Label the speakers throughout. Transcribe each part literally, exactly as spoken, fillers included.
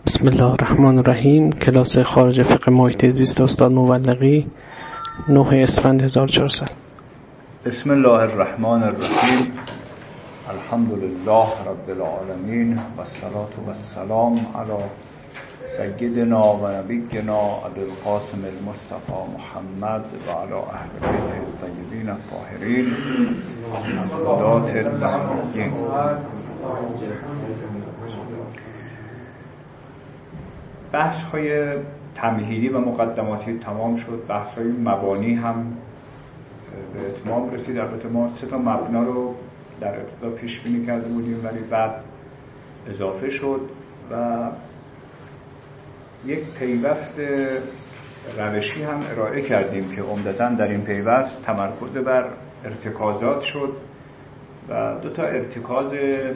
Speaker 1: بسم الله الرحمن الرحیم. کلاس خارج فقه محیط زیست استاد مولقی، نه اسفند هزار و چهارصد.
Speaker 2: بسم الله الرحمن الرحیم. الحمد لله رب العالمین و الصلاة و السلام علی سیدنا و نبینا ابی القاسم المصطفى محمد و علی اهل بیت الطیبین الطاهرین الهداة المهدیین. بحث های تمهیدی و مقدماتی تمام شد. بحث های مبانی هم به اتمام رسید. البته ما سه تا مبنا رو در ابتدا پیش بینی کرده بودیم ولی بعد اضافه شد و یک پیوست روشی هم ارائه کردیم که عمدتاً در این پیوست تمرکز بر ارتکازات شد و دو تا ارتکاز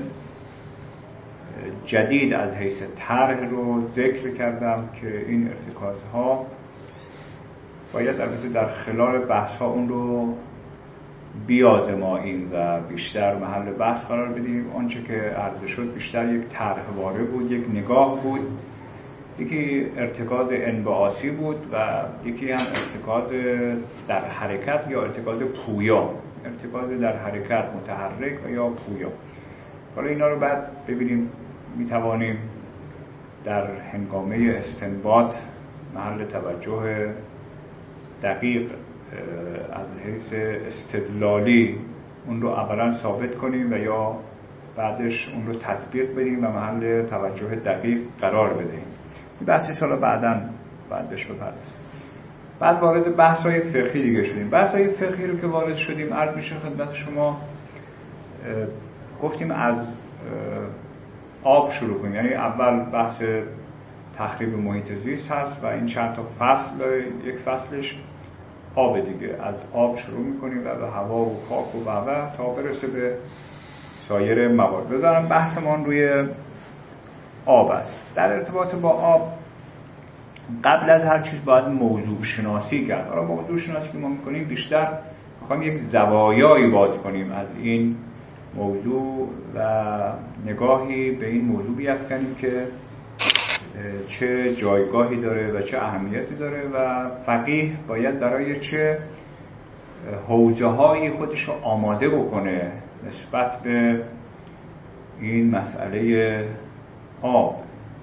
Speaker 2: جدید از حیث طرح رو ذکر کردم که این ارتکازها باید البته در خلال بحث ها اون رو بیازماییم و بیشتر محل بحث قرار بدیم. آنچه که عرضه شد بیشتر یک طرحواره بود، یک نگاه بود. یکی ارتکاز انبعاثی بود و یکی هم ارتکاز در حرکت یا ارتکاز پویا، ارتکاز در حرکت متحرک یا پویا. حالا اینا رو بعد ببینیم میتوانیم در هنگامه استنباط محل توجه دقیق از حیث استدلالی اون رو اولا ثابت کنیم و یا بعدش اون رو تطبیق بدیم و محل توجه دقیق قرار بدیم. این بحثش حالا بعداً بعدش بپردازیم. بعد وارد بحث‌های فقهی دیگه شدیم. بحث‌های فقهی رو که وارد شدیم عرض میشه خدمت شما، گفتیم از آب شروع کنیم. یعنی اول بحث تخریب محیط زیست هست و این چند تا فصل، یک فصلش آب دیگه. از آب شروع میکنیم و به هوا و خاک و و تا برسه به سایر موارد. بذارم بحثمان روی آب است. در ارتباط با آب قبل از هر چیز باید موضوع شناسی کرد. حالا موضوع شناسی که ما میکنیم بیشتر میخوایم یک زوایایی باز کنیم از این موضوع و نگاهی به این موضوع بیفکنیم که چه جایگاهی داره و چه اهمیتی داره و فقیه باید برای چه حوزه هایی خودش رو آماده بکنه نسبت به این مسئله آب.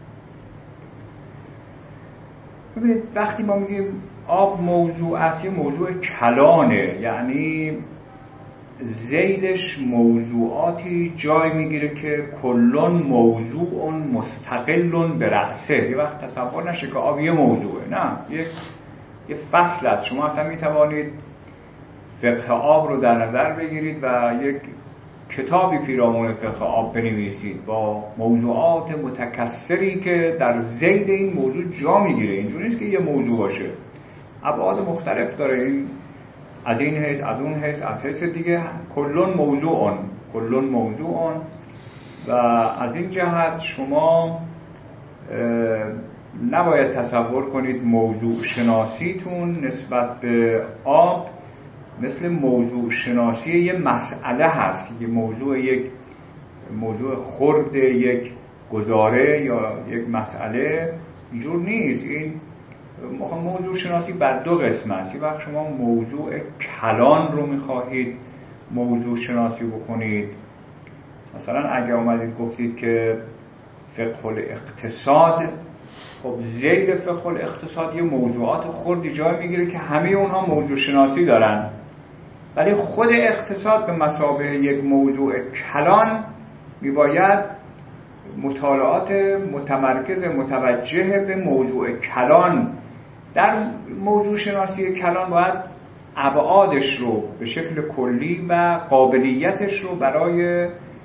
Speaker 2: ببینید وقتی ما میگیم آب موضوع است، یه موضوع کلانه، یعنی زیدش موضوعاتی جای میگیره که کلون موضوع مستقل به رأسه. یه وقت تصور نشه که آب یه موضوعه، نه، یک یه فصل است. شما اصلا میتوانید فقه آب رو در نظر بگیرید و یک کتابی پیرامون فقه آب بنویسید با موضوعات متکثری که در زید این موضوع جا میگیره. اینجوری نیست که یه موضوع باشه، ابعاد مختلف داره. این از این حیث، از اون حیث، از حیث دیگه کلون موضوعون کلون موضوعون و از این جهت شما نباید تصور کنید موضوع شناسیتون نسبت به آب مثل موضوع شناسی یه مسئله هست، یه موضوع یک موضوع خرد یک گزاره یا یک مسئله. اینجور نیست. این موضوع شناسی بر دو قسم است. یه وقت شما موضوع کلان رو میخواهید موضوع شناسی بکنید. مثلا اگه اومدید گفتید که فقه الاقتصاد، خب زیر فقه الاقتصاد یه موضوعات خردی جای میگیره که همه اونها موضوع شناسی دارن، ولی خود اقتصاد به مثابه یک موضوع کلان میباید مطالعات متمرکز متوجه به موضوع کلان. در موضوع شناسی کلان باید ابعادش رو به شکل کلی و قابلیتش رو برای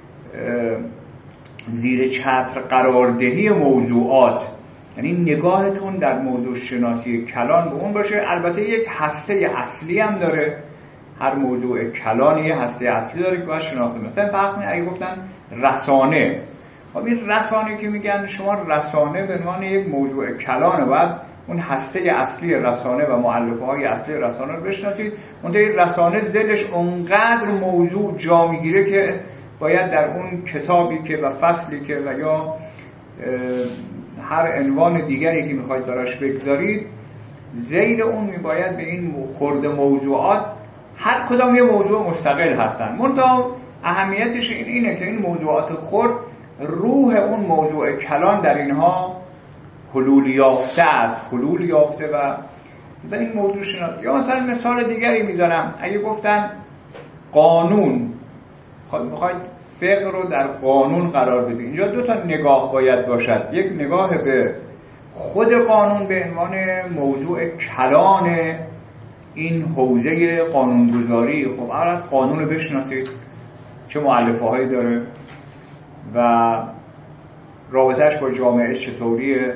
Speaker 2: زیر چتر قراردهی موضوعات، یعنی نگاهتون در موضوع شناسی کلان به اون باشه. البته یک هسته اصلی هم داره، هر موضوع کلان یه هسته اصلی داره که باید شناخته. مثلا فرق اگه گفتن رسانه، خب این رسانه که میگن شما رسانه به عنوان یک موضوع کلانه، باید اون هسته اصلی رسانه و مؤلفه های اصلی رسانه رو بشناسید. اون این رسانه زلش اونقدر موضوع جا میگیره که باید در اون کتابی که و فصلی که و یا هر عنوان دیگری که میخواید براش بگذارید، ذیل اون میباید به این خرد موضوعات هر کدام یه موضوع مستقل هستن. منتها اهمیتش این اینه که این موضوعات خرد روح اون موضوع کلان در اینها حلول یافته است، حلول یافته و در این موضوع شناسی. یا مثلا مثال دیگری میذارم، اگه گفتن قانون، میخواید فقه رو در قانون قرار بدید، اینجا دو تا نگاه باید باشد. یک نگاه به خود قانون به عنوان موضوع کلان این حوزه قانونگذاری. خب اولا قانون رو بشناسید، چه مؤلفه هایی داره و رابطهش با جامعه چطوریه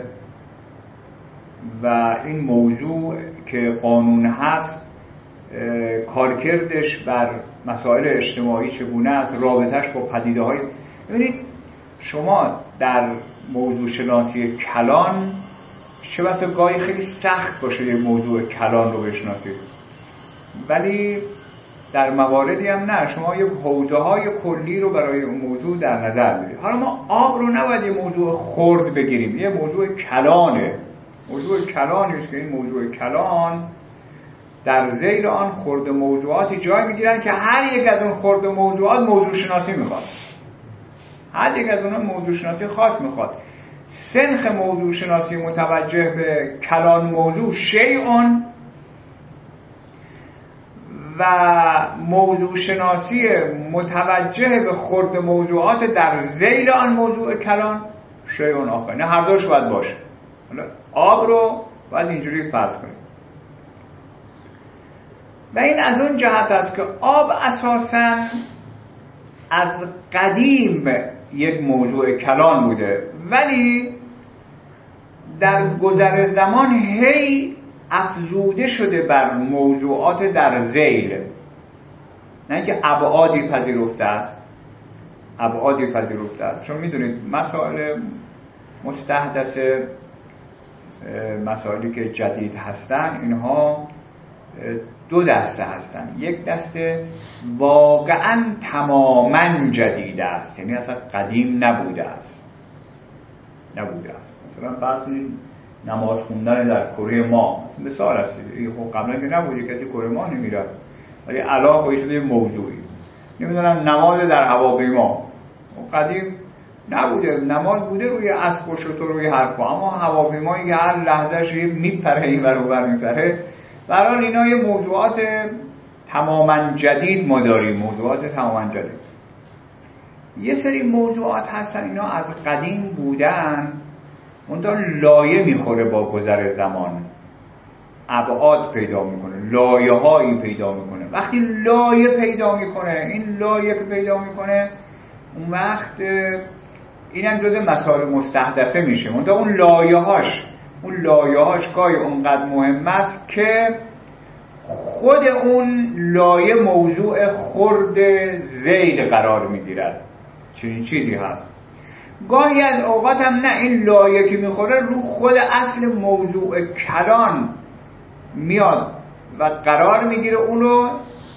Speaker 2: و این موضوع که قانون هست کارکردش بر مسائل اجتماعی چگونه است، رابطهش با پدیده های. ببینید شما در موضوع شناسی کلان چه بسا گاهی خیلی سخت باشه یه موضوع کلان رو بشناسید، ولی در مواردی هم نه، شما یه حوزه های کلی رو برای اون موضوع در نظر بگیرید. حالا ما آب رو نباید یه موضوع خرد بگیریم، یه موضوع کلانه، موضوع کلانی است که این موضوع کلان در ذیل آن خرد موضوعاتی جای میگیرن که هر یک از اون خرد موضوعات موضوع شناسی میخواد، هر یک از اونها موضوع شناسی خاص میخواد. سنخ موضوع شناسی متوجه به کلان موضوع شیئون و موضوع شناسی متوجه به خرد موضوعات در ذیل آن موضوع کلان شیئون آخر. نه هر دوش باید باشه. آب رو باید اینجوری فرض کنیم و این از اون جهت است که آب اساساً از قدیم یک موضوع کلان بوده، ولی در گذر زمان هی افزوده شده بر موضوعات در ذیل، نه اینکه ابعادی پذیرفته است، ابعادی پذیرفته است. چون میدونید مسائل مستحدث، مسائلی که جدید هستن، اینها دو دسته هستن. یک دسته واقعا تماما جدید است، یعنی اصلا قدیم نبوده است نبوده است مثلا فرض کنید نماز خوندن در کره ماه مثال است، خب قبلا که نبوده، که کره ماه نمیرفت، ولی الان خودش شده موضوعی. نمیدونم نماز در هواپیما قدیم نبوده، نماز بوده روی اسب و شتر روی حرفا، اما هواپیمایی که هر لحظهش میپره این ور اون ور میپره، برای اینا یه موضوعات تماما جدید ما داریم، موضوعات تماما جدید. یه سری موضوعات هستن اینا از قدیم بودن، اونتا لایه میخوره با گذر زمان، ابعاد پیدا میکنه، لایه هایی پیدا میکنه. وقتی لایه پیدا میکنه، این لایه که پیدا میکنه اون وقت اینم جزء مسائل مستحدثه میشه. اونتا اون لایه هاش اون لایه هاش گاهی اونقدر مهم است که خود اون لایه موضوع خرد ذیل قرار میگیرد. چنین چیزی هست. گاهی از اوقات هم نه، این لایه که میخوره رو خود اصل موضوع کلان میاد و قرار میگیره، اونو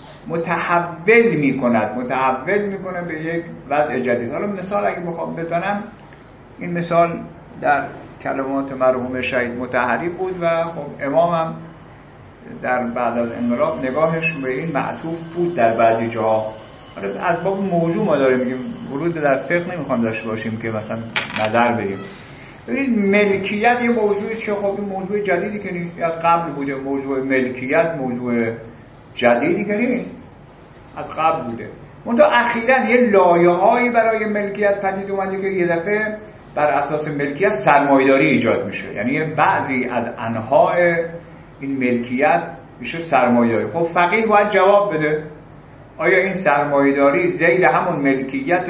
Speaker 2: متحول میکند متحول میکنه به یک وضع جدید. حالا مثال اگه بخوام بزنم، این مثال در کلمات مرحوم شهید مطهری بود و خب امام هم در بعد از انقلاب نگاهش به این معطوف بود در بعضی جاها. از باب موضوع ما داره میگیم، ورود در فقه نمیخوام داشته باشیم که مثلا نظر بدیم. ببینید ملکیت یه موضوعی که خب این موضوع جدیدی که نیست، از قبل بوده. موضوع ملکیت موضوع جدیدی که نیست، از قبل بوده. منتها اخیراً یه لایه‌هایی برای ملکیت پدید اومده که یه دفعه بر اساس ملکیت سرمایه‌داری ایجاد میشه، یعنی بعضی از انواع این ملکیت میشه سرمایه‌داری. خب فقیه باید جواب بده آیا این سرمایه‌داری ذیل همون ملکیت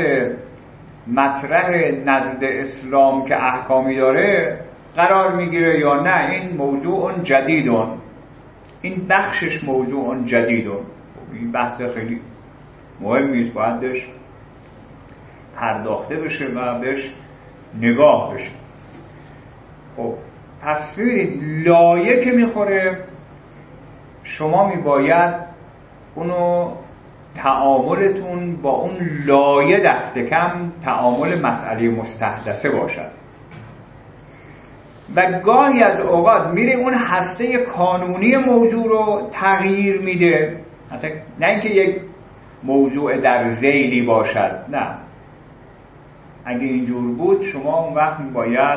Speaker 2: مطرح نزد اسلام که احکامی داره قرار میگیره یا نه این موضوع جدیدون، این بخشش موضوع جدیدون. این بحث خیلی مهمی است، باید بهش پرداخته بشه و بهش نگاه بشه. خب پس ببینید لایه که میخوره شما میباید اونو تعاملتون با اون لایه دست کم تعامل مسئله مستحدثه باشد. و گاهی از اوقات میره اون هسته کانونی موضوع رو تغییر میده. مثلا نه اینکه یک موضوع در ذیلی باشد، نه، اگه اینجور بود شما اون وقت باید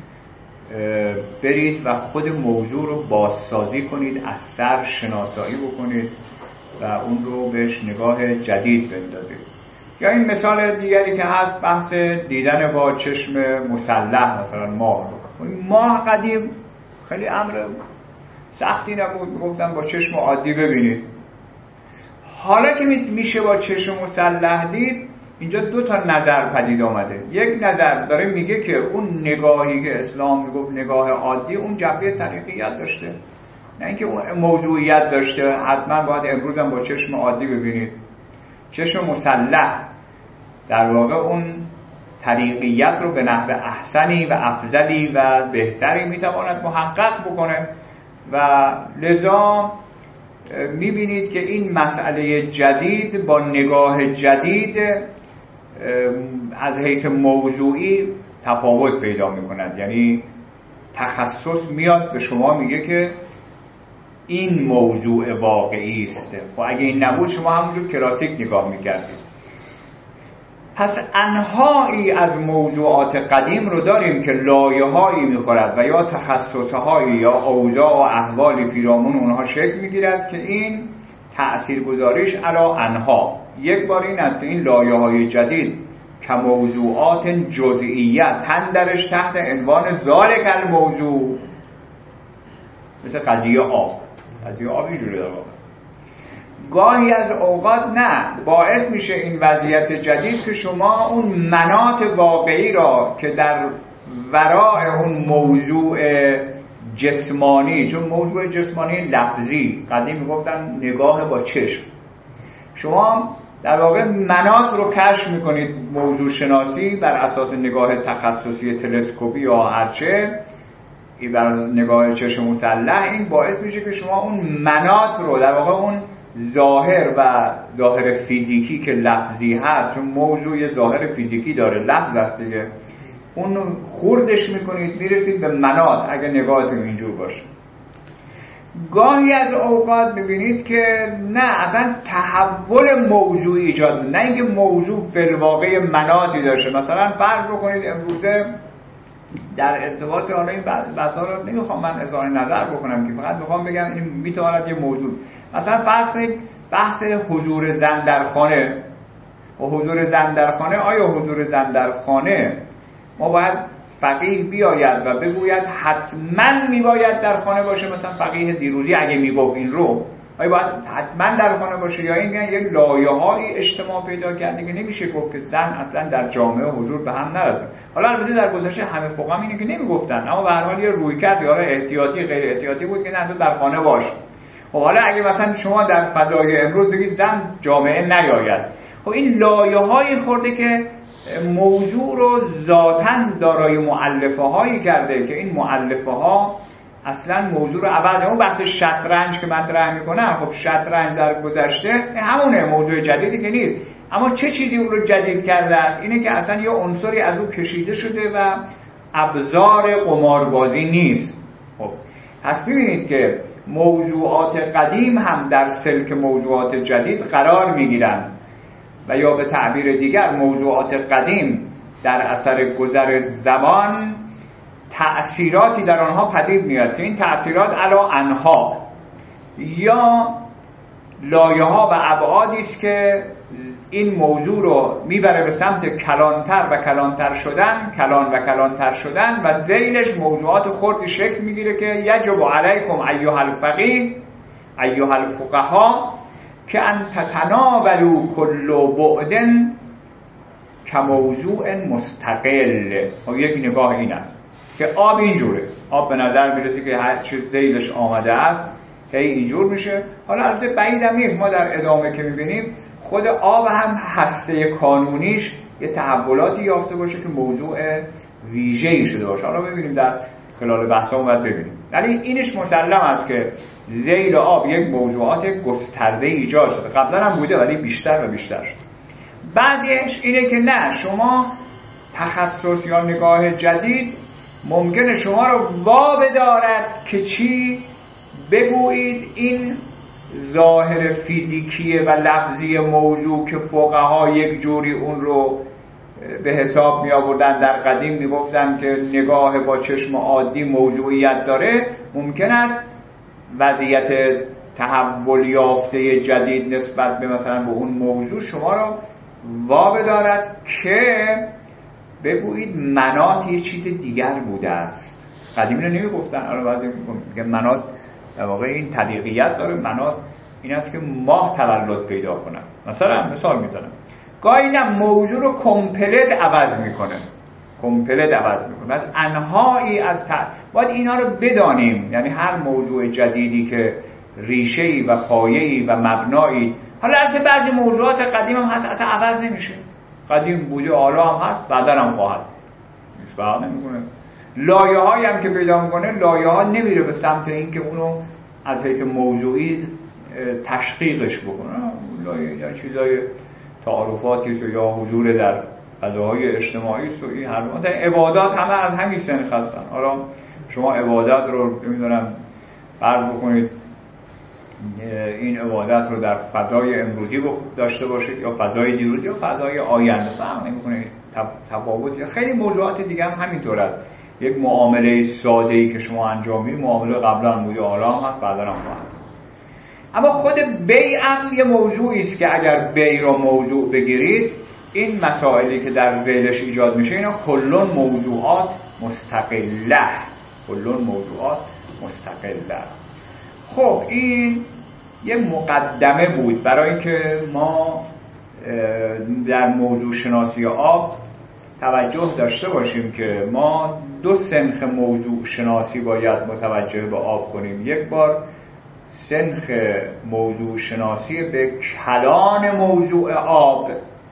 Speaker 2: برید و خود موضوع رو بازسازی کنید، از سر شناسایی بکنید و اون رو بهش نگاه جدید بندازید. یا این مثال دیگری که هست بحث دیدن با چشم مسلح، مثلا ماه رو. ماه قدیم خیلی امر سختی نبود، میگفتن با چشم عادی ببینید. حالا که میشه با چشم مسلح دید، اینجا دو تا نظر پدید آمده. یک نظر داره میگه که اون نگاهی که اسلام میگفت نگاه عادی، اون جنبه طریقیت داشته، نه اینکه اون موضوعیت داشته حتما باید امروز هم با چشم عادی ببینید. چشم مسلح در واقع اون طریقیت رو به نحو احسنی و افضلی و بهتری میتواند محقق بکنه و لذا میبینید که این مسئله جدید با نگاه جدید از حیث موضوعی تفاوت پیدا میکند. یعنی تخصص میاد به شما میگه که این موضوع واقعی است. خب اگه این نبود شما همونجور کلاسیک نگاه میکردید. پس انواعی از موضوعات قدیم رو داریم که لایه‌هایی میخورد و یا تخصصهایی یا اوضاع و احوالی پیرامون اونها شکل میگیرد که این تأثیرگذاریش علی انها. یک بار این است که این لایه‌های جدید که موضوعات جزئیه تن درش تحت عنوان ذالک الموضوع، مثل قضیه آب. قضیه آب اینجوری داره. گاهی از اوقات نه، باعث میشه این وضعیت جدید که شما اون مناط واقعی را که در ورای اون موضوع جسمانی، چون موضوع جسمانی لفظی، قدیم میگفتن نگاه با چشم، شما در واقع مناط رو کشف میکنید. موضوع شناسی بر اساس نگاه تخصصی تلسکوپی یا هرچه، این بر نگاه چشم مسلح، این باعث میشه که شما اون مناط رو در واقع اون ظاهر و ظاهر فیزیکی که لفظی هست، چون موضوع ظاهر فیزیکی داره، لفظ است دیگه، اون خوردش میکنید میرسید به مناط اگه نگاهتون اینجور باشه. گاهی از اوقات میبینید که نه، اصلا تحول موضوعی ایجاد، نه اینکه موضوع فی الواقع مناطی داشته. مثلا فرض بکنید امروزه در ارتباط حالا این بحثا رو نمیخوام من اظهار نظر بکنم، که فقط میخوام بگم این میتواند یه موضوع، مثلا فرض کنید بحث حضور زن در خانه و حضور زن در خانه، آیا حضور زن در خانه ما باید فقیه بیاید و بگوید حتما میباید در خانه باشه؟ مثلا فقیه دیروزی اگه میگفت این رو، آیا باید حتما در خانه باشه؟ یا اینکه یک لایه‌های اجتماع پیدا کرده که نمیشه گفت که زن اصلا در جامعه حضور به هم نرسه؟ حالا البته در گذشته همه فقها اینه که نمیگفتن، اما به هر حال یه رویکرد یا احتیاطی غیر احتیاطی بود که نه تو در خانه باش. خب حالا اگه مثلا شما در فضای امروز بگید زن جامعه نیاید، خب این لایه‌هایی خورده که موضوع رو ذاتاً دارای مؤلفه هایی کرده که این مؤلفه ها اصلا موضوع رو عوض. اون بحث شطرنج که مطرح میکنن، خب شطرنج در گذشته همونه، موضوع جدیدی که نیست، اما چه چیزی اون رو جدید کرده؟ اینه که اصلا یه عنصری از اون کشیده شده و ابزار قماربازی نیست. خب پس ببینید که موضوعات قدیم هم در سلک موضوعات جدید قرار میگیرن و یا به تعبیر دیگر موضوعات قدیم در اثر گذر زمان تأثیراتی در آنها پدید میاد که این تأثیرات علی انها یا لایه ها و ابعادی است که این موضوع رو میبره به سمت کلانتر و کلانتر شدن، کلان و کلانتر شدن و ذیلش موضوعات خردی شکل میگیره که یجب علیکم ایها الفقیه ایها الفقها که ان تتناولوا کل بعد کموضوع مستقل. و یک نگاه این است که آب اینجوره، آب به نظر میرسه که هر چیز ذیلش آمده است هی اینجور میشه. حالا البته بعیدم نیست ما در ادامه که میبینیم خود آب هم هسته کانونیش یه تحولاتی یافته باشه که موضوع ویژه‌ای شده باشه. حالا ببینیم در خلال بحثا باید ببینیم، ولی اینش مسلم است که ذیل آب یک موضوعات گسترده ایجاد شده، قبلا هم بوده ولی بیشتر و بیشتر شده. بعدش اینه که نه، شما تخصص یا نگاه جدید ممکنه شما رو وا بدارد که چی؟ بگویید این ظاهر فیزیکی و لفظی موضوع که فقها یک جوری اون رو به حساب می آوردن، در قدیم می گفتن که نگاه با چشم عادی موضوعیت داره، ممکن است وضعیت تحول یافته جدید نسبت به مثلا به اون موضوع شما رو وا بدارد که بگویید منات یه چیز دیگر بوده است. قدیمی رو نمی گفتن، الان بعضی میگن منات در واقع این طریقیت داره. منات این است که ماه تولد پیدا کنه. مثلا مثال میزنم، گاهی نه موضوع رو کمپلت عوض میکنه، کمپلت عوض میکنه. بعد انهایی از ت... باید اینا رو بدانیم، یعنی هر موضوع جدیدی که ریشه‌ای و پایه‌ای و مبنایی، حالا البته بعضی موضوعات قدیم هم هست اصلا عوض نمیشه، قدیم بوده حالا هم هست بعدا هم خواهد، فرق نمیکنه. لایه هایی هم که پیدا میکنه، لایه ها نمیره به سمت این که اونو از حیث موضوعی تشقیقش بکنه. لایه یا چیزای تعارفاتی یا حضور در فضاهای اجتماعی است و این هر مثلا عبادات همه از همین سنخ هستن. حالا شما عبادت رو نمیدونم فرض بکنید این عبادت رو در فضای امروزی داشته باشید یا فضای دیروزی یا فضای آینده، فرق نمی‌کنه، تفاوت یا خیلی موضوعات دیگه هم همینطور است. یک معامله ساده‌ای که شما انجام میدید معامله قبلا هم بوده حالا هم هست بعدا هم هست. اما خود بیع هم یه موضوعی است که اگر بیع رو موضوع بگیرید، این مسائلی که در ذیلش ایجاد میشه اینا کلون موضوعات مستقله، کلون موضوعات مستقله. خب این یه مقدمه بود برای اینکه ما در موضوع شناسی آب توجه داشته باشیم که ما دو سنخ موضوع شناسی باید متوجه به آب کنیم. یک بار سنخ موضوع شناسی به کلان موضوع آب،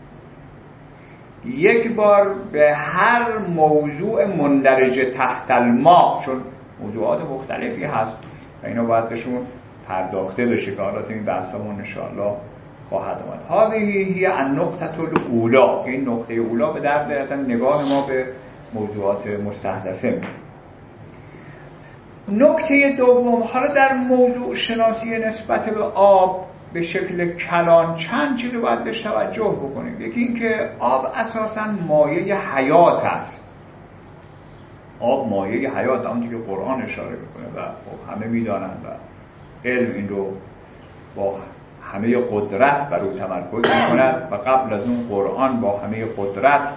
Speaker 2: یک بار به هر موضوع مندرج تحت الماء، چون موضوعات مختلفی هست و اینا باید بهشون پرداخته بشه که حالا تو این بحثمون انشاءالله خواهد آمد. هذه هی النقطه الاولی، این نقطه اولا به درد نگاه ما به موضوعات مستحدثه میاد. نکته دوم، حالا در موضوع شناسی نسبت به آب به شکل کلان چند چیز رو باید بهش توجه بکنیم. یکی این که آب اساساً مایه حیات است. آب مایه حیات، همونطور که قرآن اشاره میکنه و همه میدانن و علم این رو با همه قدرت بر او تمرکز میکند و قبل از اون قرآن با همه قدرت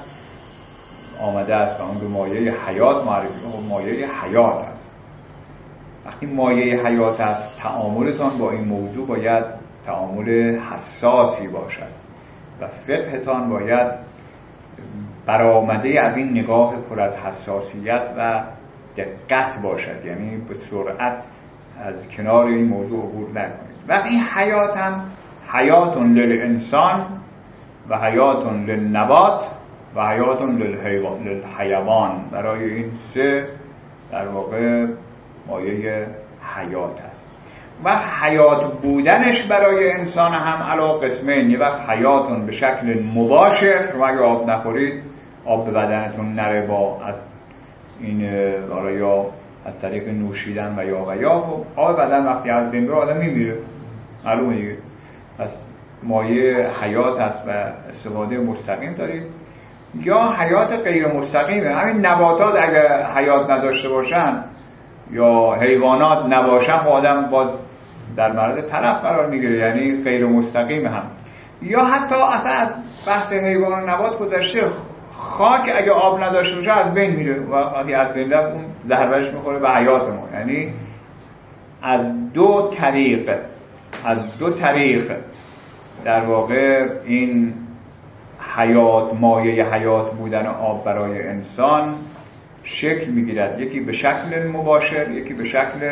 Speaker 2: آمده است و اون رو مایه حیات معرفی کنه. مایه حیات است. وقتی مایه حیات است، تعاملتان با این موضوع باید تعامل حساسی باشد و فقهتان باید برآمده از این نگاه پر از حساسیت و دقت باشد، یعنی به سرعت از کنار این موضوع عبور نکنید. وقتی این حیات هم حیات للانسان و حیات للنبات و حیات للحیوان، برای این سه در واقع مایه حیات است. و حیات بودنش برای انسان هم علا قسمین. یه وقت حیاتون به شکل مباشر، شما اگه آب نخورید آب به بدنتون نره با از این یا از طریق نوشیدن و یا و یا خب آب بدن وقتی از بین بره آدم میمیره، معلومه دیگه. پس مایه حیات است و استفاده مستقیم دارید. یا حیات غیر مستقیمه، همین نباتات اگر حیات نداشته باشن یا حیوانات نباشن خب آدم باز در معرض تلف قرار میگیره، یعنی غیر مستقیم هم. یا حتی اصلا از بحث حیوان و نبات گذشته، خاک اگه آب نداشته باشه از بین میره و وقتی از بین رفت اون ضربهش میخوره به حیات ما. یعنی از دو طریق از دو طریق در واقع این حیات، مایه حیات بودن آب برای انسان شکل میگیرد. یکی به شکل مباشر، یکی به شکل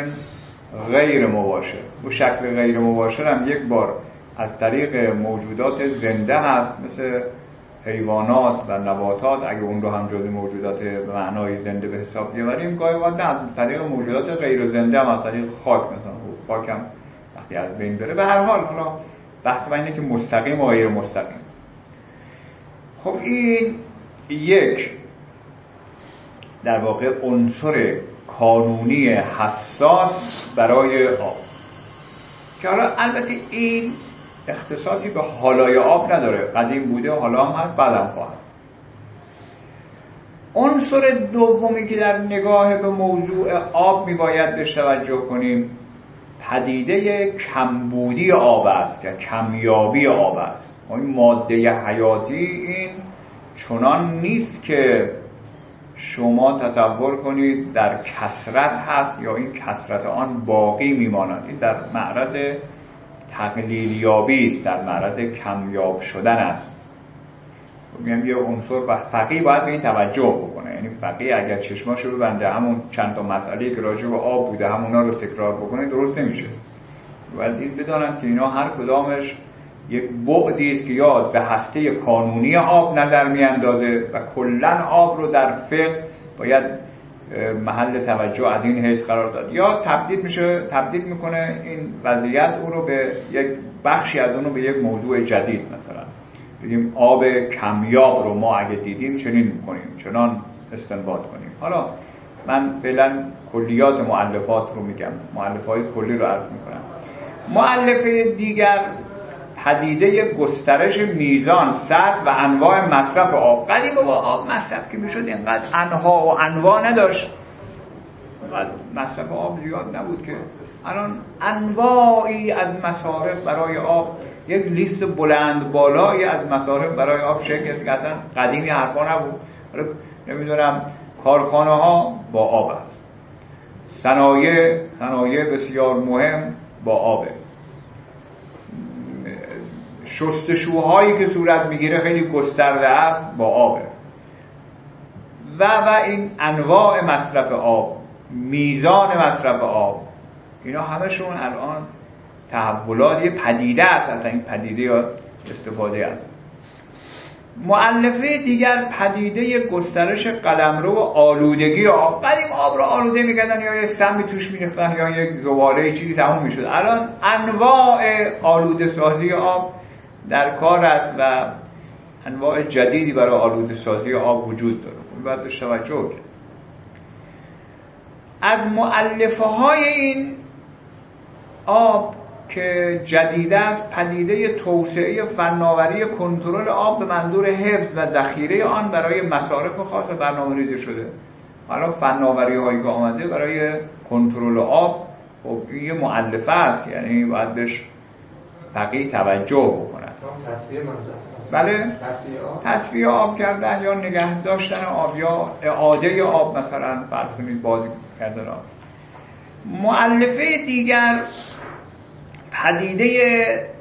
Speaker 2: غیر مباشر. و شکل غیر مباشر هم یک بار از طریق موجودات زنده هست، مثل حیوانات و نباتات، اگه اون رو هم جزء موجودات به معنای زنده به حساب بیاوریم. گاهی اوقات نه، طریق موجودات غیر زنده هم از طریق خاک، مثلا خاک هم وقتی از بین بره. به هر حال حالا بحث اینه که مستقیم و غیر مستقیم. خب این یک در واقع عنصر کانونی حساس برای آب، که حالا البته این اختصاصی به حالای آب نداره، قدیم بوده، حالا هم هست، بعدم خواهد. عنصر دومی که در نگاه به موضوع آب میباید بهش توجه کنیم پدیده کمبودی آب است یا کمیابی آب است. این ماده حیاتی این چنان نیست که شما تصور کنید در کثرت هست یا این کثرت آن باقی میماند. این در معرض تقلیلیابی است، در معرض کمیاب شدن است. میگم یه عنصر و فقیه باید به این توجه بکنه، یعنی فقیه اگر چشماشو ببنده همون چند تا مسئله که راجع به آب بوده همونا رو تکرار بکنه درست نمیشه. باید این بدانند که اینا هر کدامش یک بعدی است که یا به هسته کانونی آب نظر میاندازه و کلن آب رو در فقه باید محل توجه از این حیث قرار داد، یا تبدیل میشه تبدیل میکنه این وضعیت او رو به یک بخشی از اون رو به یک موضوع جدید. مثلا بگیم آب کمیاب رو ما اگه دیدیم چنین میکنیم، چنان استنباط کنیم. حالا من فعلا کلیات مؤلفات رو میگم، مؤلفات کلی رو عرض میکنم. مؤلفه دیگر پدیده گسترش میزان، سطح و انواع مصرف آب. قدیم با آب مصرف که میشد اینقدر انها و انواع نداشت، اینقدر مصرف آب زیاد نبود که الان انواعی از مصارف برای آب، یک لیست بلند بالایی از مصارف برای آب شکل گرفت که اصلا قدیمی حرفا نبود. نمیدونم کارخانه ها با آب است، صنایع صنایع بسیار مهم با آبه، شستشوهایی که صورت میگیره خیلی گسترده است با آبه، و و این انواع مصرف آب، میزان مصرف آب، اینا همشون الان تحولات یه پدیده است. اصلا این پدیده یا استفاده است. مؤلفه دیگر پدیده گسترش قلمرو و آلودگی آب. قدیم آب رو آلوده میکردن یا یه سمی توش میریختن یا یک زباله چیزی تموم میشد. الان انواع آلوده سازی آب در کار است و انواع جدیدی برای آلوده سازی آب وجود داره. باید بهش توجه کرد. از مؤلفه های این آب که جدید است پدیده توسعه فناوری کنترل آب به منظور حفظ و ذخیره آن برای مصارف خاص برنامه‌ریزی شده. حالا فناوری هایی که آمده برای کنترل آب، خب این یه مؤلفه است، یعنی باید بهش فقیه توجه بکنن.
Speaker 3: تصفیه منظر
Speaker 2: بله، تصفیه آب کردن یا نگه داشتن آب یا اعاده آب، مثلا فرض کنید بازی کردن آب. مؤلفه دیگر پدیده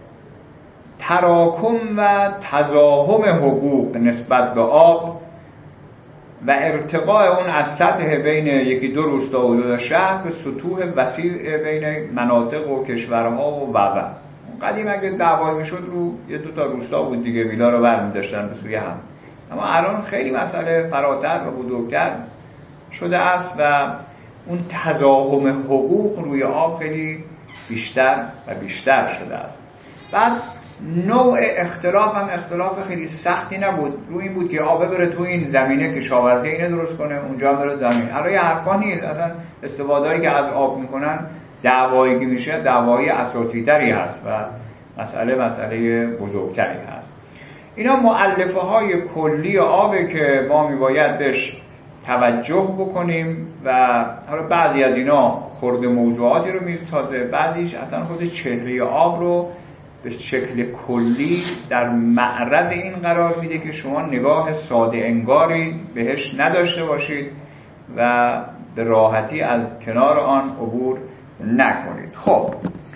Speaker 2: تراکم و تضاهم حقوق نسبت به آب و ارتقاء اون از سطح بین یکی دو روستا و دو شهر به سطوح وسیع بین مناطق و کشورها و و قدیم اگه دعوایی میشد رو یه دو تا روستا بود دیگه، ویلا رو برمی داشتن به سوی هم. اما الان خیلی مسئله فراتر و بزرگتر شده است و اون تضاهم حقوق روی آب خیلی بیشتر و بیشتر شده است. بعد نوع اختلاف هم اختلاف خیلی سختی نبود، روی این بود که آب بره تو این زمینه که کشاورزی اینه درست کنه، اونجا بره زمین. الان یه حرفا نیست، اصلا استفاده‌ای که از آب میکنن دعوایی که میشه دعوایی اساسی تری هست و مسئله مسئله بزرگتری هست. اینا مؤلفه های کلی آبه که ما میباید بهش توجه بکنیم و حالا بعضی از اینا خرد موضوعاتی رو میسازه، بعضیش اصلا خود چهره آب رو به شکل کلی در معرض این قرار میده که شما نگاه ساده انگاری بهش نداشته باشید و به راحتی از کنار آن عبور نکنید. خب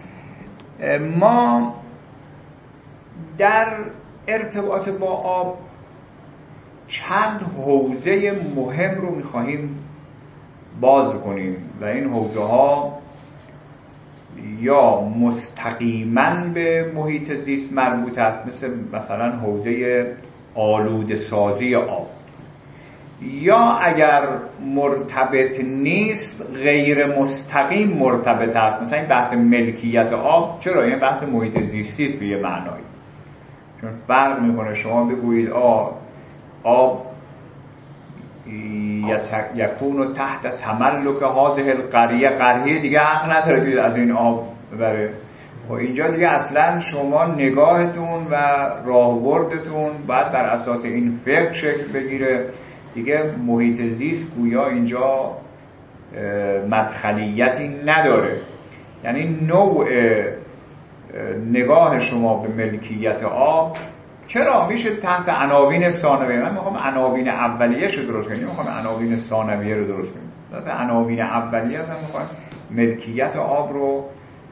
Speaker 2: ما در ارتباط با آب چند حوزه مهم رو میخواهیم باز کنیم و این حوزه ها یا مستقیما به محیط زیست مربوط است، مثل مثلا حوزه آلوده سازی آب، یا اگر مرتبط نیست غیر مستقیم مرتبط است، مثلا این بحث ملکیت آب. چرا؟ این بحث محیط زیستی است به یه معنایی، چون فرق میکنه شما بگویید آب آب یکون تحت تملک هذه القریه، قریه دیگه حق نداره که از این آب ببره. و اینجا دیگه اصلا شما نگاهتون و راهبردتون باید بر اساس این فقه شکل بگیره دیگه. محیط زیست گویا اینجا مدخلیتی نداره، یعنی نوع نگاه شما به ملکیت آب چرا میشه تحت عناوین ثانویه. من میخوام عناوین اولیه رو درست کنیم، میخوام عناوین ثانویه رو درست کنیم. تحت عناوین اولیه هم میخوام ملکیت آب رو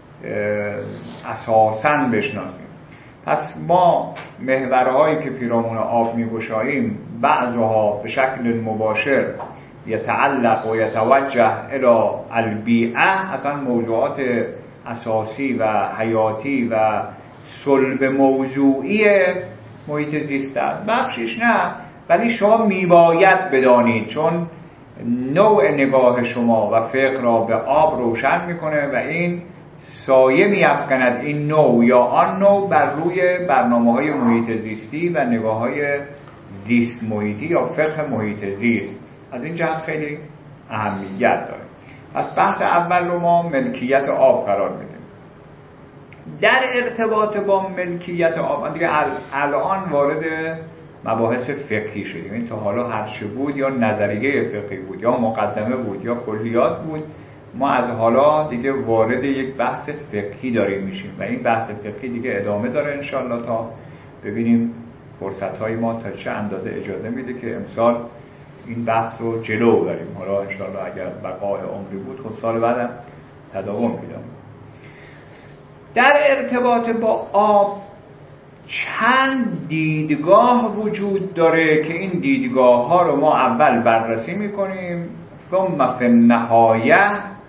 Speaker 2: اساساً بشناسیم. پس ما محورهایی که پیرامون آب میگشاییم بعضها به شکل مباشر یتعلق و یتوجه الی البیئه، اصلا موضوعات اساسی و حیاتی و صلب موضوعی محیط زیست است، بخشش نه. ولی شما میباید بدانید چون نوع نگاه شما و فقه را به آب روشن میکنه و این سایه میافکند این نوع یا آن نوع بر روی برنامه های محیط زیستی و نگاه های زیست محیطی یا فقه محیط زیست. از این جهت خیلی اهمیت داره. پس بحث اول رو ما ملکیت آب قرار میدیم. در ارتباط با ملکیت آب دیگه الان وارد مباحث فقهی شدیم. این تا حالا هرچه بود یا نظریه فقهی بود یا مقدمه بود یا کلیات بود، ما از حالا دیگه وارد یک بحث فقهی داریم میشیم و این بحث فقهی دیگه ادامه داره انشالله تا ببینیم فرصت‌های ما تا چه اندازه اجازه میده که امسال این بحث رو جلو بریم. حالا انشالله اگر بقای عمری بود خود سال بعدم تداوم میدم. در ارتباط با آب چند دیدگاه وجود داره که این دیدگاه ها رو ما اول بررسی میکنیم، ثم فی النهایه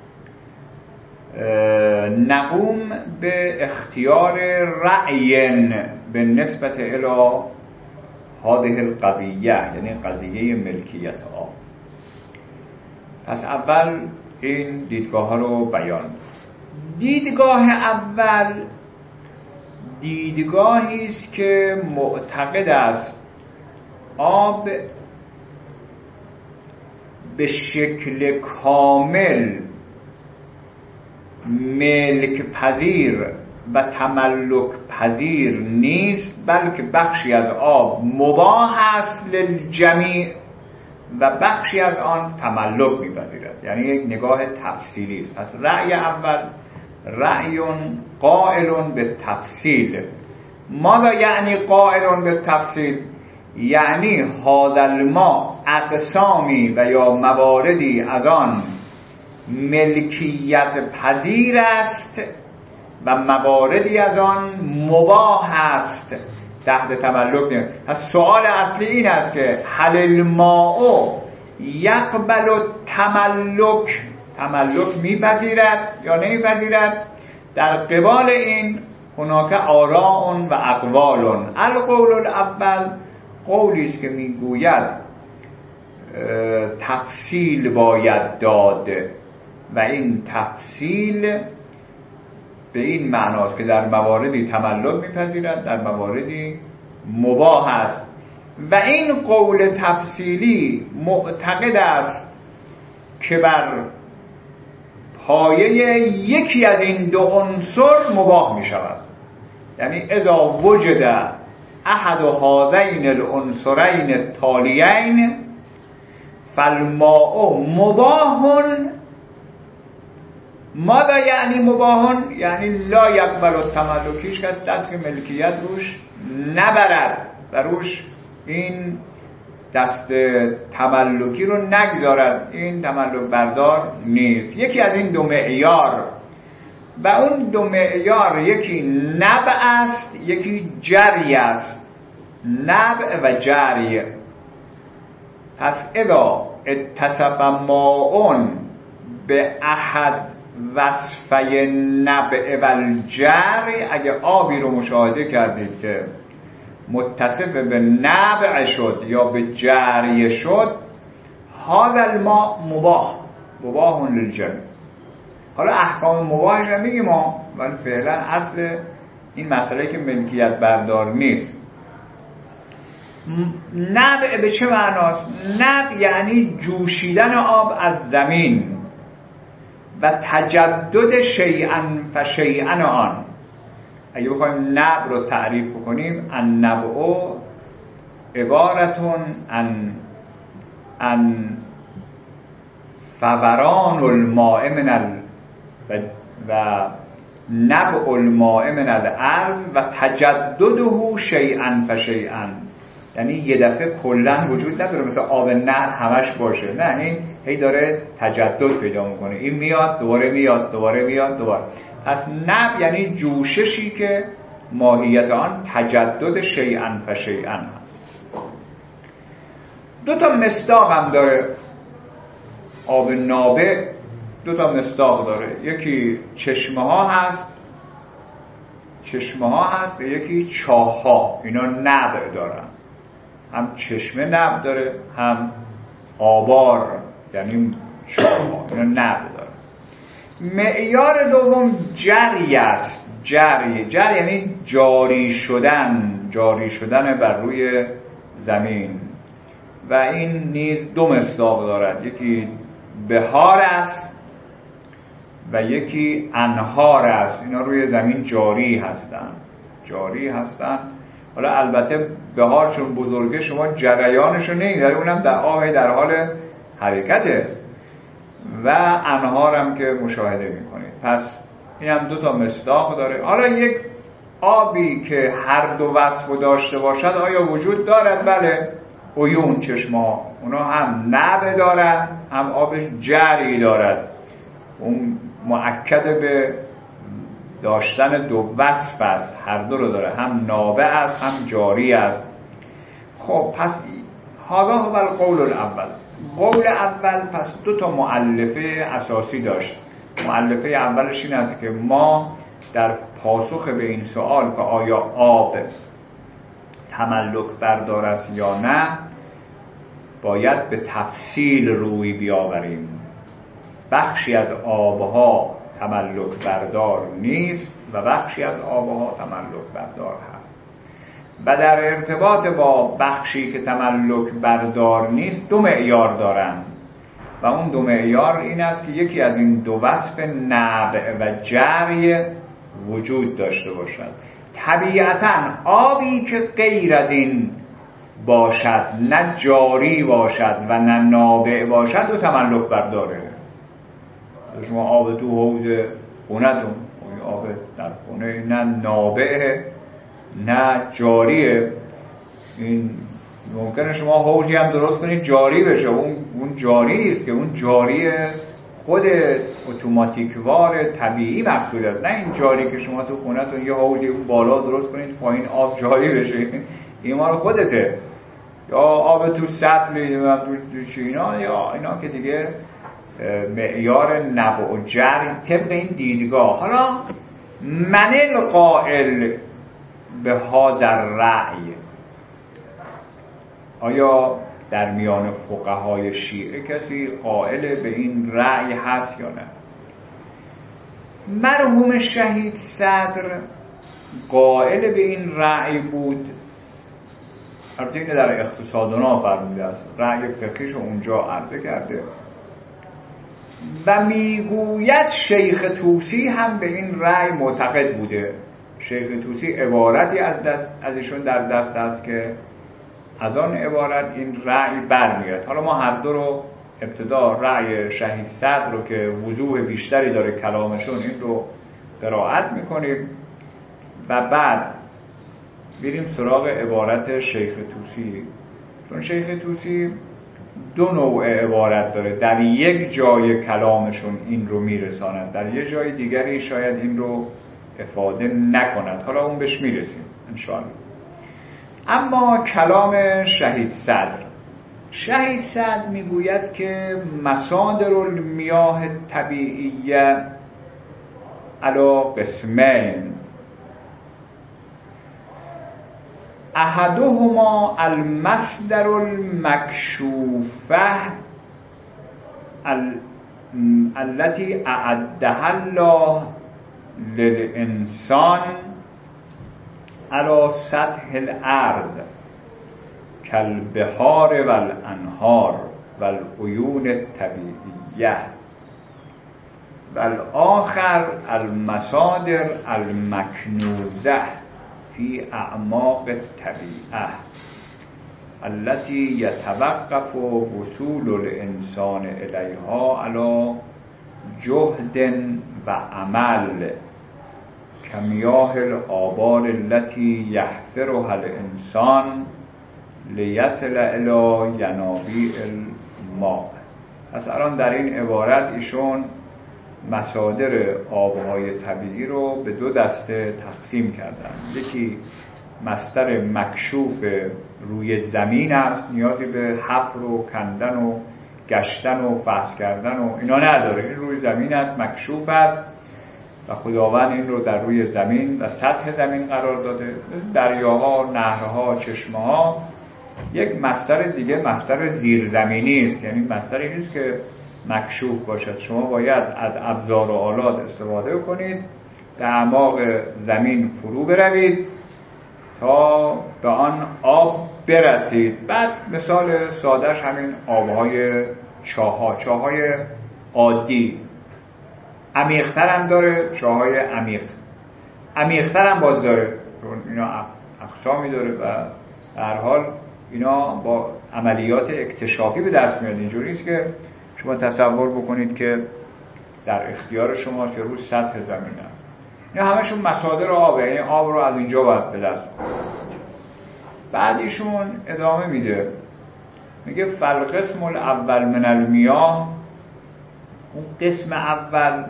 Speaker 2: نقوم به اختیار رأی به نسبت الی هذه القضیه، یعنی قضیه ملکیت آب. پس اول این دیدگاه ها رو بیان. دیدگاه اول دیدگاهی است که معتقد است آب به شکل کامل ملک پذیر و تملک پذیر نیست، بلکه بخشی از آب مباح است للجمیع و بخشی از آن تملک می‌پذیرد. یعنی یک نگاه تفصیلی است. پس رأی اول رأی قائل به تفصیل. ماذا یعنی قائل به تفصیل؟ یعنی هذا الماء اقسامی و یا مواردی از آن ملکیت پذیر است و مواردی از آن مباح است تحت تملک نیست. پس سوال اصلی این است که هل الماء یقبل تملک، تملک میپذیرد یا نمیپذیرد؟ در قبال این هناک آراء و اقوال. القول الاول قولی است که میگوید تفصیل باید داد و این تفصیل به این معناست که در مواردی تملک میپذیرد، در مواردی مباح است. و این قول تفصیلی معتقد است که بر پایه یکی از این دو عنصر مباح می شود. یعنی اذا وجد احد هذین العنصرین التالیین فالماء مباح. ماذا یعنی مباح؟ یعنی لا یقبل التملک، هیچ کس دست ملکیت روش نبرد و روش این دست تملکی رو نگذارد، این تملک بردار نیست. یکی از این دو معیار و اون دو معیار یکی نبع است، یکی جری است. نبع و جری. پس اذا اتصف ماء به احد وصفه نبع و الجری، اگه آبی رو مشاهده کردید که متصف به نبع شد یا به جری شد، هذا الماء مباح مباح للجمیع. حالا احکام مباحش هم میگیم ما، ولی فعلا اصل این مسئله که ملکیت بردار نیست. نبع به چه معناست؟ نبع یعنی جوشیدن آب از زمین و تجدد شیئا فشیئا آن. اگه بخوایم نبع رو تعریف بکنیم، النبع عبارتون عن عن فوران الماء من ال و, و نبع الماء من الارض و تجدده شیئا فشیئا، یعنی یه دفعه کلا وجود نداره مثل آب نهر همش باشه، نه، این هی داره تجدد پیدا میکنه، این میاد دوباره میاد دوباره میاد دوباره. پس نبع یعنی جوششی که ماهیت آن تجدد شیئا فشیئا هست. دو تا مصداق هم داره آب نابع، دو تا مصداق داره، یکی چشمه ها هست چشمه ها هست و یکی چاه ها، اینا نبع دارن، هم چشمه نبع داره هم آبار یعنی چاه ها، اینا نبع داره. معیار دوم جری است. جری جری یعنی جاری شدن، جاری شدن بر روی زمین و این نیز دو مصداق دارد، یکی بهار است و یکی انهار است. اینا روی زمین جاری هستن جاری هستن حالا البته بهار چون بزرگه شما جریانشو نمیداری، اونم در آب در حال حرکته، و انهارم که مشاهده میکنید. پس این هم دو تا مصداق داره. حالا یک آبی که هر دو وصف داشته باشد آیا وجود دارد؟ بله، عیون، چشما، اونا هم نبع دارن هم آب جری دارد، اون مؤکد به داشتن دو وصف است، هر دو رو داره، هم نابع است هم جاری است. خب پس هذا هو القول الاول. قول اول پس دو تا مؤلفه اساسی داشت. مؤلفه اولش این است که ما در پاسخ به این سوال که آیا آب تملک بردار است یا نه باید به تفصیل روی بیاوریم. بخشی از آبها تملک بردار نیست و بخشی از آبها تملک بردار هست، و در ارتباط با بخشی که تملک بردار نیست دو معیار دارند و اون دو معیار این است که یکی از این دو وصف نبع و جری وجود داشته باشد. طبیعتاً آبی که غیر از این باشد، نه جاری باشد و نه نابع باشد و تملک برداره. شما آب تو حوض خونتون، آب در خونه نه نابعه نه جاریه، این ممکنه شما حوضی هم درست کنید جاری بشه، اون اون جاری نیست که، اون جاری خود اتوماتیکوار طبیعی مقصود، نه این جاری که شما تو خونتون یه حوضی اون بالا درست کنید پایین آب جاری بشه، این مال خودته. یا آب تو سطلی تو چینا یا اینا که دیگه معیار نبع و جری طبق این دیدگاه. حالا من القائل به هذا الرأی، آیا در میان فقهای شیعه کسی قائل به این رأی هست یا نه؟ مرحوم شهید صدر قائل به این رأی بود، البته اینه در اقتصادنا فرموده است، رأی فقهیش اونجا عرضه کرده و میگوید شیخ طوسی هم به این رأی معتقد بوده. شیخ طوسی عبارتی از دست از ایشون در دست است که از آن عبارت این رأی برمیاد. حالا ما هر دو رو ابتدا رأی شهید صدر رو که وضوح بیشتری داره کلامشون این رو قرائت میکنیم و بعد بریم سراغ عبارت شیخ طوسی. چون شیخ طوسی دو نوع عبارت داره، در یک جای کلامشون این رو میرساند، در یک جای دیگری شاید این رو افاده نکند، حالا اون بهش میرسیم انشاءالله. اما کلام شهید صدر، شهید صدر میگوید که مصادر المیاه طبیعیه علی قسمین، احدهما المصدر المکشوفه التي اعدها الله للانسان على سطح الارض کالبحار و الانهار و العیون الطبیعیه و الآخر المصادر المکنوزه فی اعماق الطبیعه التي يتوقف وصول الانسان الیها علی جهد و عمل کمیاه الآبار التي یحفرها الانسان لیصل الی ینابیع الماء. پس الان در این عبارت ایشون مصادر آبهای طبیعی رو به دو دسته تقسیم کردن. یکی مصدر مکشوف روی زمین است، نیازی به حفر و کندن و گشتن و فحص کردن و اینا نداره، این روی زمین است، مکشوف است و خداوند این رو در روی زمین و سطح زمین قرار داده. دریاها، نهرها، چشمه‌ها. یک مصدر دیگه مصدر زیرزمینی است، یعنی مصدری نیست که مکشوف باشد، شما باید از ابزار و آلات استفاده کنید، در اعماق زمین فرو بروید تا به آن آب برسید. بعد مثال سادهش همین آبهای چاه‌ها، چاه‌های عادی. عمیق‌تر هم داره، چاه‌های عمیق عمیق‌تر هم باز داره، اینا اقسامی داره و در حال اینا با عملیات اکتشافی به دست میاد. اینجوری است که شما تصور بکنید که در اختیار شماست که روی سطح زمین هست. اینا همشون مصادر آبه، یعنی آب رو از اینجا باید به دست کنید. بعد ایشون ادامه میده، میگه فالقسم الاول من المیاه، اون قسم اول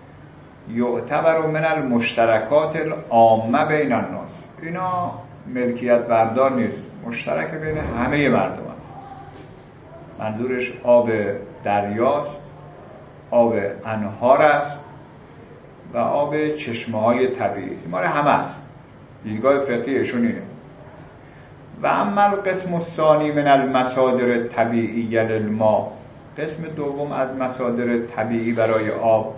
Speaker 2: یعتبر من المشترکات العامه بین الناس، اینا ملکیت بردار نیست، مشترک بین همه مردم هست. منظورش آب دریاست، آب انهار است و آب چشمه های طبیعی، مال همه است. دیدگاه فقهیشون اینه. و اما القسم الثانی من المصادر الطبیعی للماء، قسم دوم از مصادر طبیعی برای آب،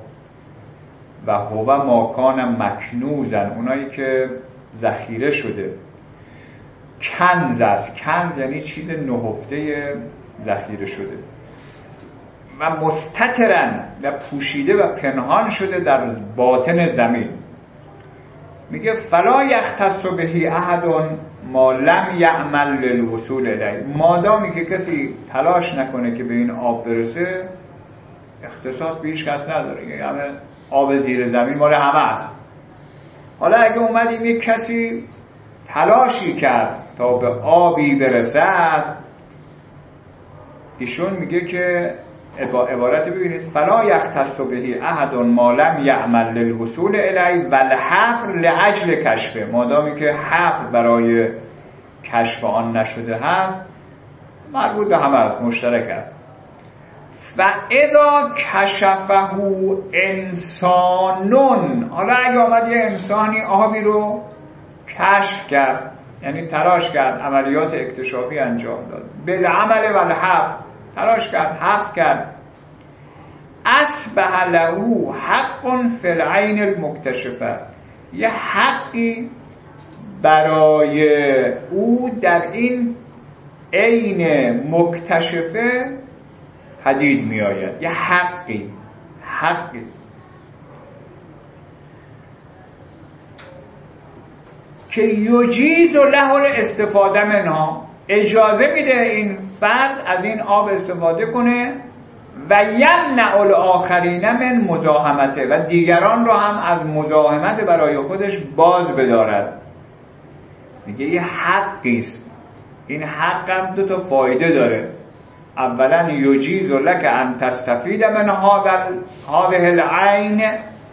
Speaker 2: و هو ما کان مکنوزن، اونایی که ذخیره شده. کنز است، کنز یعنی چیز نهفته ذخیره شده. و مستترن، و پوشیده و پنهان شده در باطن زمین. میگه فلا یختص بهی احد ما لم یعمل للوصول الیه، مادامی که کسی تلاش نکنه که به این آب برسه، اختصاص به هیچ کس نداره. یعنی همه آب زیر زمین مال همه است. حالا اگه اومدیم یک کسی تلاشی کرد تا به آبی برسد، ایشون میگه که عبارت ببینید فلا یختص بهی احد ما لم یعمل للوصول الیه والحفر لاجل کشفه، مادامی که حفر برای کشف آن نشده هست، مربوط به همه است، مشترک است. و اذا کشفه انسانون، حالا اگه آمد یه انسانی آبی رو کشف کرد، یعنی تلاش کرد، عملیات اکتشافی انجام داد، بالعمل والحفر، تلاش کرد، حفر کرد، اصبح له حق فی العین المکتشفه، یه حقی برای او در این عین مکتشفه پدید می آید. یه حقی حقی که یجیز له الاستفاده منها، اجازه میده این فرد از این آب استفاده کنه، و یمنع الاخرین من مزاحمته، و دیگران رو هم از مزاحمت برای خودش باز بدارد. میگه یه حقی است، این حق هم دو تا فایده داره. اولا یجیز لک ان تستفید من هذه العین،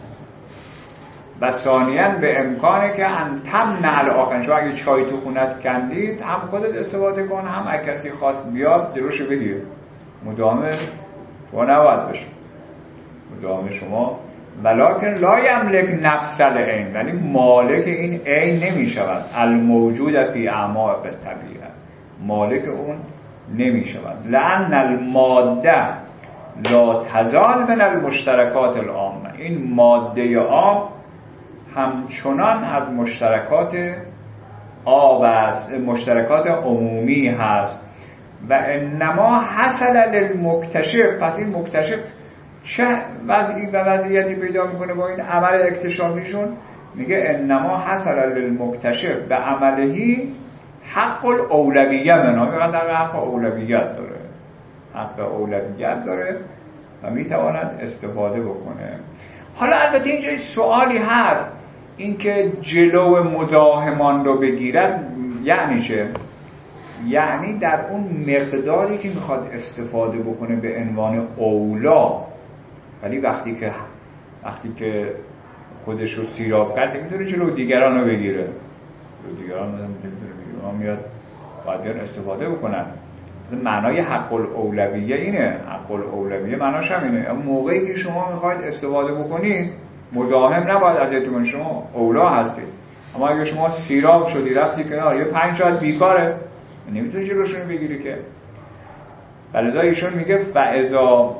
Speaker 2: و ثانیاً به امکانه که ان تمنع الاخرین، شما اگه چای تو خونت کندید هم خودت استفاده کن، هم اگه کسی خواست بیاد جلوشو بگیر. مدام تو نباید بشه، مدام شما. ولکن لا یملک نفس العین، یعنی مالک این عین نمی شود. الموجود فی اعماق الطبیعه، مالک اون نمی شود. لأن الماده لا تزال من المشترکات العامه، این ماده آب همچنان از مشترکات آب است، مشترکات عمومی هست. و انما حصل للمکتشف، پس این مکتشف چه وضعی و وضعیتی پیدا میکنه با این عمل اکتشافیشون؟ میگه انما حصل للمکتشف به عملهی حق الاولویه منها، میگه در حق اولویت داره، حق اولویت داره و میتواند استفاده بکنه. حالا البته اینجا سوالی هست، اینکه جلو مزاحمان رو بگیرد یعنی چه؟ یعنی در اون مقداری که میخواد استفاده بکنه به عنوان اولا، ولی وقتی که وقتی که خودش رو سیراب کرد میتونه جلو دیگران رو بگیره، جلو دیگران نمیتونه بگیره، اون میاد باید بیان استفاده بکنن. معنای حق الاولویه اینه، حق الاولویه معناش همینه. اما موقعی که شما میخواید استفاده بکنید مزاحم نباید ازتون، شما اولا هستید. اما اگه شما سیراب شدی رفتی که یه پنج ساعت بیکاره، نمیتونی جلوشون بگیری که. بلدا ایشون میگه فاذا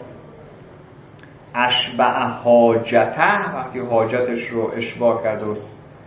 Speaker 2: اشبع حاجته، وقتی حاجتش رو اشباع کرد و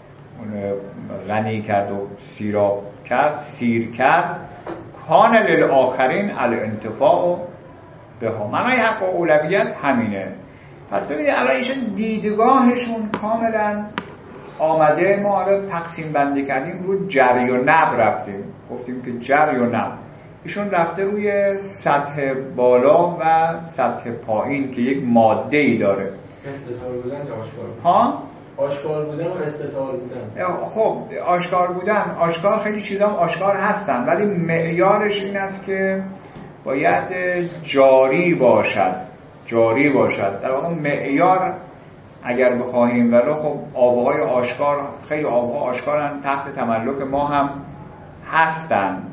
Speaker 2: غنی کرد و سیراب کرد، سیر کرد، کان للآخرین الانتفاع بها. معنای حق و اولویت همینه. پس ببینید اول ایشون دیدگاهشون کاملا آمده. ما حالا تقسیم بندی کردیم رو جری و نبع رفتیم، گفتیم که جری و نبع ایشون رفته روی سطح بالا و سطح پایین که یک ماده ای داره.
Speaker 3: استتار بودن یا آشکار بودن؟
Speaker 2: ها؟
Speaker 3: آشکار بودن و استتار بودن.
Speaker 2: خب آشکار بودن، آشکار خیلی چیزا هم آشکار هستن، ولی معیارش این است که باید جاری باشد، جاری باشد. در واقع معیار اگر بخواهیم، ولی خب آبهای آشکار، خیلی آبها آشکارن، تحت تملک ما هم هستن.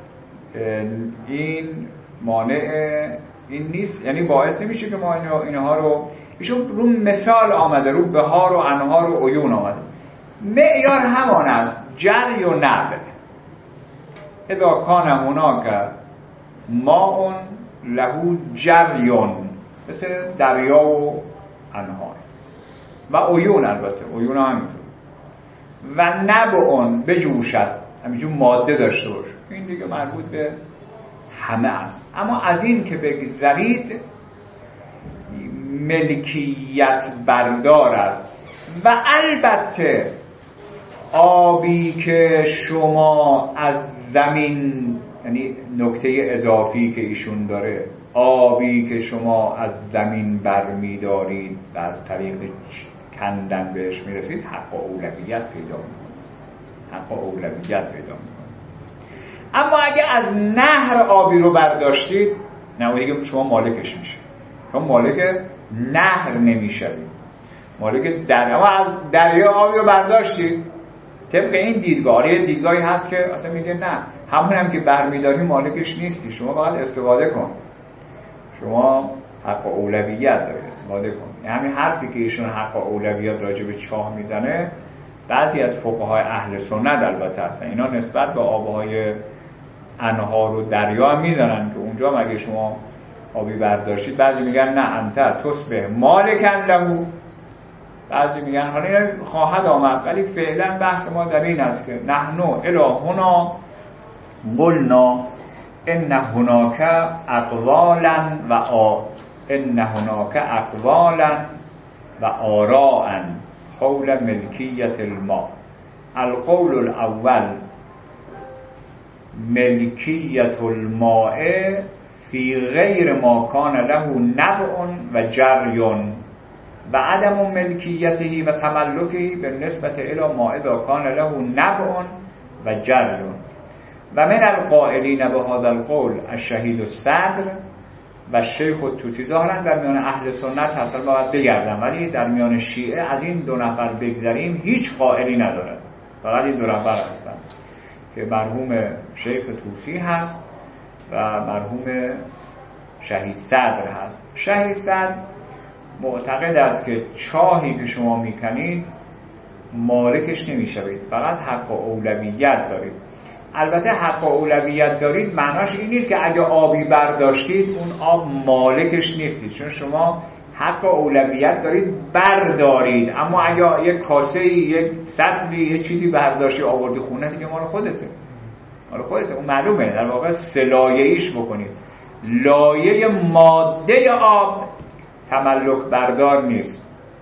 Speaker 2: این مانع این نیست، یعنی باعث نمیشه که ما اینها رو، ایشون رو مثال آمده، رو بهار و انهار و عیون آمده. معیار همان است، جری و نبع. اذا کان هناک ماء له جریون، مثل دریا و انهار و عیون، البته عیون هم همینطور. و نبع بجوشد، همینجور ماده داشته باشه، این دیگه مربوط به همه است. اما از این که بگذرید ملکیت بردار است. و البته آبی که شما از زمین، یعنی نکته اضافی که ایشون داره، آبی که شما از زمین برمی دارید و از طریق کندن بهش میرسید، حق اولویت پیدا میکنه، حق اولویت پیدا میکنه. اما اگه از نهر آبی رو برداشتید، نه دیگه شما مالکش میشه، شما مالک نهر نمیشوید، مالک دریا. اما از دریا آبی رو برداشتید، طبق این دیدگاه، یه دیدگاهی هست که اصلا میگه نه، همون هم که برمیداری مالکش نیستی، شما فقط استفاده کن، شما حق اولویت داری، استفاده کن. همین حرفی که ایشون حق اولویت راجع به چاه میزنه، بعضی از فقهای اهل سنت البته هستن، اینا نسبت به آبهای انهار و دریا هم میزنن که اونجا مگه شما آبی برداشتید، بعضی میگن نه انت تصبح مالکن له، بعضی میگن حالا اینا خواهد آمد، ولی فعلا بحث ما در این است که نحنو الهنا قلنا ان هناک اقوالا و آ ان هناک اقوالا و آراء حول ملکیت الماء. القول الاول ملکیت الماء فی غیر ما کان له نبع و جریون و عدم ملکیته و تملکه بالنسبه الی ما اذا کان له نبع و جریون. و من القائلین به هذا القول الشهید الصدر و شیخ الطوسی. ظاهرا در میان اهل سنت هستن، باید بگردم، ولی در میان شیعه از این دو نفر بگذاریم هیچ قائلی ندارد، فقط این دو نفر هستن که مرحوم شیخ طوسی هست و مرحوم شهید صدر هست. شهید صدر معتقد است که چاهی که شما میکنید مالکش نمیشوید، فقط حق و اولویت دارید. البته حق و اولویت دارید معناش این نیست که اگه آبی برداشتید اون آب مالکش نیستید، چون شما حق اولویت دارید بردارید، اما اگه یک کاسه یک سطلی یک چیزی برداشتی آوردی خونه دیگه مال خودته، مال خودته. اون معلومه در واقع سلایه‌ایش بکنید. لایه ماده آب تملک بردار نیست.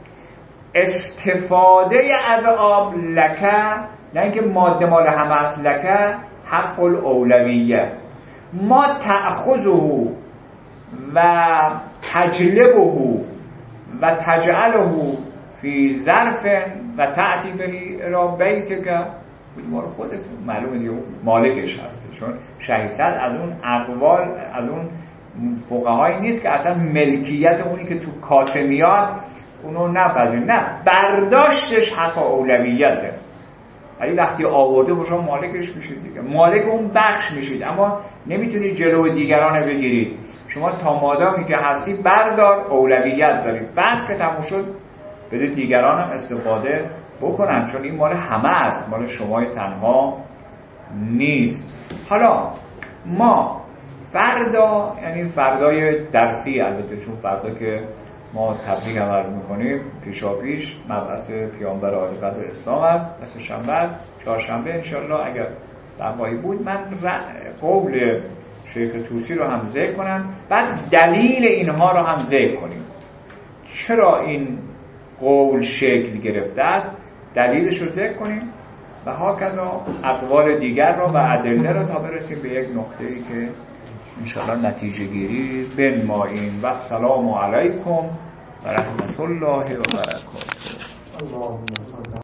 Speaker 2: استفاده از آب لکه، نه اینکه ماده مال همه است، لکه حق الاولویه. ما تأخذه و تجلبه و تجعله فی ظرف و تأتی بهی را بیتک، مال خودت، معلومه دیگه مالکش هست. چون شهیصد از اون اقوال، از اون فقهایی نیست که اصلا ملکیت اونی که تو کاسه میاد اونو نپذیر، نه، برداشتش حق اولویته. ولی وقتی آورده با شما مالکش میشید دیگه، مالک اون بخش میشید، اما نمیتونید جلو دیگران بگیرید. شما تا مادامی که هستی بردار، اولویت دارید، بعد که تموم شد بده دیگران هم استفاده بکنن، چون این مال همه است، مال شما تنها نیست. حالا ما فردا، یعنی فردای درسی البته، چون فردا که ما تبلیغ عمل میکنیم پیشا پیش مبعث پیامبر عالی قدر اسلام است، مثل شنبه چهارشنبه انشالله اگر دعوایی بود من قول شیخ طوسی رو هم ذکر کنم، بعد دلیل اینها رو هم ذکر کنیم، چرا این قول شکل گرفته است، دلیلش رو ذکر کنیم و هاکذا اقوال دیگر رو و ادله رو تا برسیم به یک نقطه‌ای که انشاءالله نتیجه گیری بنماییم. و السلام علیکم و رحمت الله و برکاته.